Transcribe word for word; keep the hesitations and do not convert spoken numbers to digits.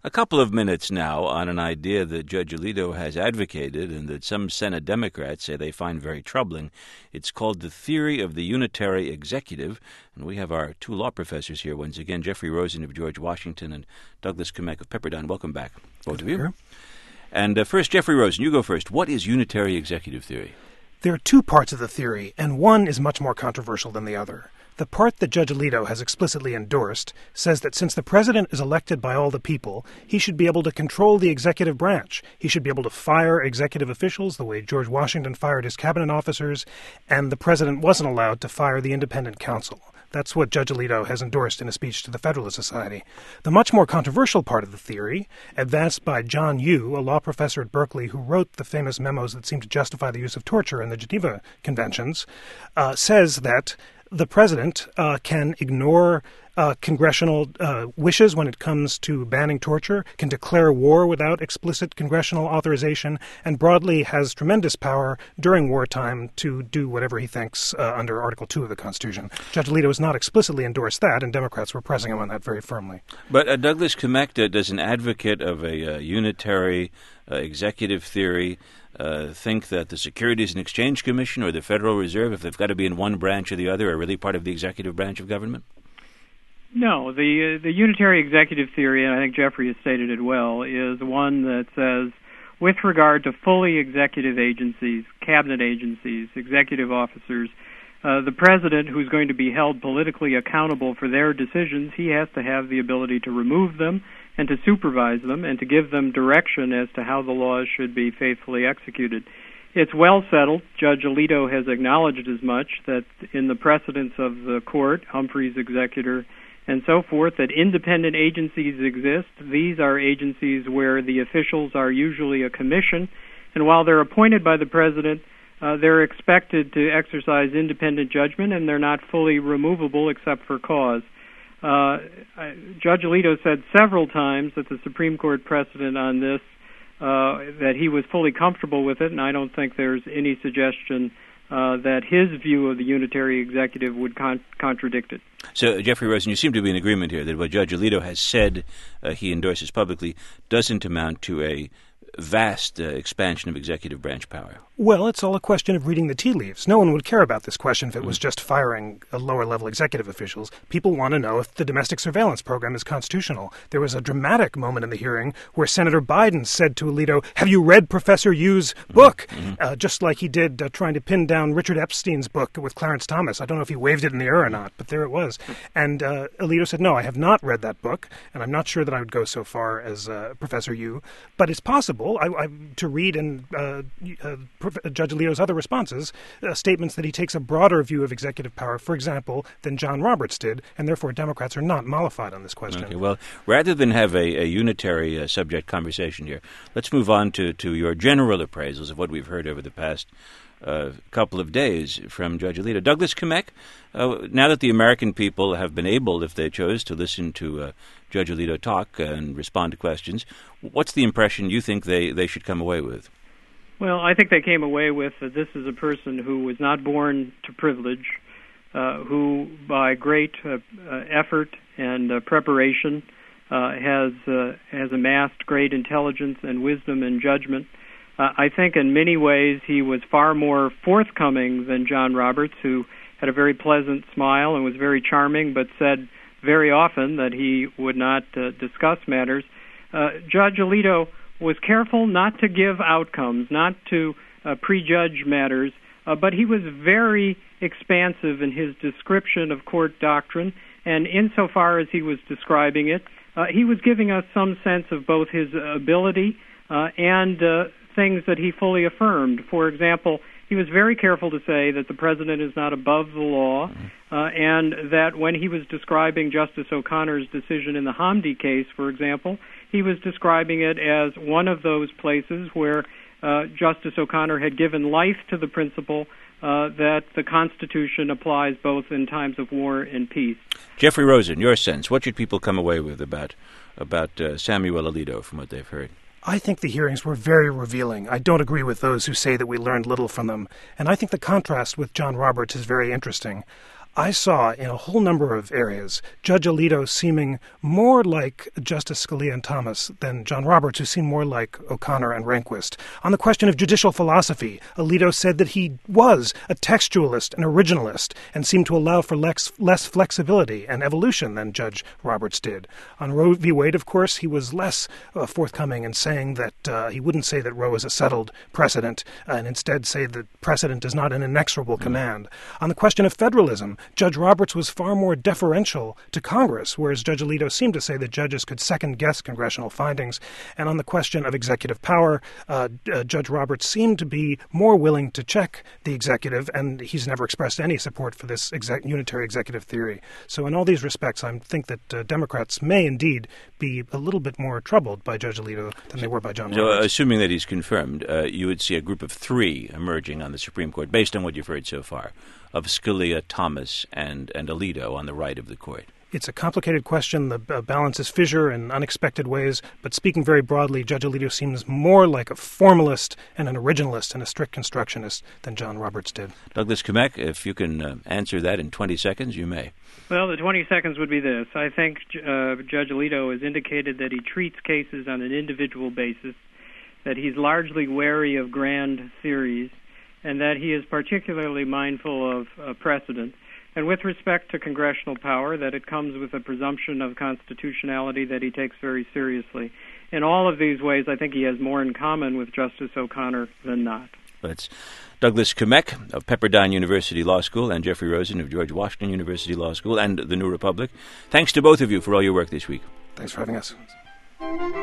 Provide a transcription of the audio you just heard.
a couple of minutes now on an idea that Judge Alito has advocated and that some Senate Democrats say they find very troubling. It's called the theory of the unitary executive, and we have our two law professors here once again, Jeffrey Rosen of George Washington and Douglas Kamek of Pepperdine. Welcome back, both of you. And uh, first, Jeffrey Rosen, you go first. What is unitary executive theory? There are two parts of the theory, and one is much more controversial than the other. The part that Judge Alito has explicitly endorsed says that since the president is elected by all the people, he should be able to control the executive branch. He should be able to fire executive officials the way George Washington fired his cabinet officers, and the president wasn't allowed to fire the independent counsel. That's what Judge Alito has endorsed in a speech to the Federalist Society. The much more controversial part of the theory, advanced by John Yoo, a law professor at Berkeley who wrote the famous memos that seem to justify the use of torture in the Geneva Conventions, uh, says that the president uh, can ignore uh, congressional uh, wishes when it comes to banning torture, can declare war without explicit congressional authorization, and broadly has tremendous power during wartime to do whatever he thinks uh, under Article two of the Constitution. Judge Alito has not explicitly endorsed that, and Democrats were pressing him on that very firmly. But uh, Douglas Kamek does an advocate of a uh, unitary uh, executive theory Uh, think that the Securities and Exchange Commission or the Federal Reserve, if they've got to be in one branch or the other, are really part of the executive branch of government? No, the uh, the unitary executive theory, and I think Jeffrey has stated it well, is one that says, with regard to fully executive agencies, cabinet agencies, executive officers, uh, the president, who's going to be held politically accountable for their decisions, he has to have the ability to remove them and to supervise them and to give them direction as to how the laws should be faithfully executed. It's well settled. Judge Alito has acknowledged as much, that in the precedents of the court, Humphrey's executor, and so forth, that independent agencies exist. These are agencies where the officials are usually a commission, and while they're appointed by the president, uh, they're expected to exercise independent judgment, and they're not fully removable except for cause. Uh, Judge Alito said several times that the Supreme Court precedent on this, uh, that he was fully comfortable with it, and I don't think there's any suggestion uh, that his view of the unitary executive would con- contradict it. So, Jeffrey Rosen, you seem to be in agreement here that what Judge Alito has said uh, he endorses publicly doesn't amount to a vast uh, expansion of executive branch power. Well, it's all a question of reading the tea leaves. No one would care about this question if it was just firing lower-level executive officials. People want to know if the domestic surveillance program is constitutional. There was a dramatic moment in the hearing where Senator Biden said to Alito, "Have you read Professor Yu's book?" Mm-hmm. Uh, just like he did uh, trying to pin down Richard Epstein's book with Clarence Thomas. I don't know if he waved it in the air or not, but there it was. And uh, Alito said, "No, I have not read that book, and I'm not sure that I would go so far as uh, Professor Yu, but it's possible I, I, to read in uh, uh, Judge Alito's other responses, uh, statements that he takes a broader view of executive power, for example, than John Roberts did, and therefore Democrats are not mollified on this question." Okay, well, rather than have a, a unitary uh, subject conversation here, let's move on to, to your general appraisals of what we've heard over the past uh, couple of days from Judge Alito. Douglas Kamek, uh, now that the American people have been able, if they chose, to listen to uh, Judge Alito talk and respond to questions, what's the impression you think they, they should come away with? Well, I think they came away with that this is a person who was not born to privilege, uh, who by great uh, uh, effort and uh, preparation uh, has uh, has amassed great intelligence and wisdom and judgment. Uh, I think in many ways he was far more forthcoming than John Roberts, who had a very pleasant smile and was very charming, but said very often that he would not uh, discuss matters. Uh, Judge Alito was careful not to give outcomes, not to uh, prejudge matters, uh, but he was very expansive in his description of court doctrine, and insofar as he was describing it, uh, he was giving us some sense of both his ability uh, and uh, things that he fully affirmed. For example, he was very careful to say that the president is not above the law, uh, and that when he was describing Justice O'Connor's decision in the Hamdi case, for example, he was describing it as one of those places where uh, Justice O'Connor had given life to the principle uh, that the Constitution applies both in times of war and peace. Jeffrey Rosen, your sense, what should people come away with about about uh, Samuel Alito from what they've heard? I think the hearings were very revealing. I don't agree with those who say that we learned little from them. And I think the contrast with John Roberts is very interesting. I saw in a whole number of areas Judge Alito seeming more like Justice Scalia and Thomas than John Roberts, who seemed more like O'Connor and Rehnquist. On the question of judicial philosophy, Alito said that he was a textualist and originalist and seemed to allow for less, less flexibility and evolution than Judge Roberts did. On Roe v. Wade, of course, he was less uh, forthcoming in saying that uh, he wouldn't say that Roe is a settled precedent uh, and instead say that precedent is not an inexorable mm-hmm. command. On the question of federalism, Judge Roberts was far more deferential to Congress, whereas Judge Alito seemed to say that judges could second-guess congressional findings. And on the question of executive power, uh, uh, Judge Roberts seemed to be more willing to check the executive, and he's never expressed any support for this exec- unitary executive theory. So in all these respects, I think that uh, Democrats may indeed be a little bit more troubled by Judge Alito than they were by John so, Roberts. So, assuming that he's confirmed, uh, you would see a group of three emerging on the Supreme Court, based on what you've heard so far, of Scalia, Thomas, and, and Alito on the right of the court. It's a complicated question. The uh, balance is fissure in unexpected ways. But speaking very broadly, Judge Alito seems more like a formalist and an originalist and a strict constructionist than John Roberts did. Douglas Kumek, if you can uh, answer that in twenty seconds, you may. Well, the twenty seconds would be this. I think uh, Judge Alito has indicated that he treats cases on an individual basis, that he's largely wary of grand theories, and that he is particularly mindful of uh, precedent. And with respect to congressional power, that it comes with a presumption of constitutionality that he takes very seriously. In all of these ways, I think he has more in common with Justice O'Connor than not. That's Douglas Kumek of Pepperdine University Law School and Jeffrey Rosen of George Washington University Law School and the New Republic. Thanks to both of you for all your work this week. Thanks for having us.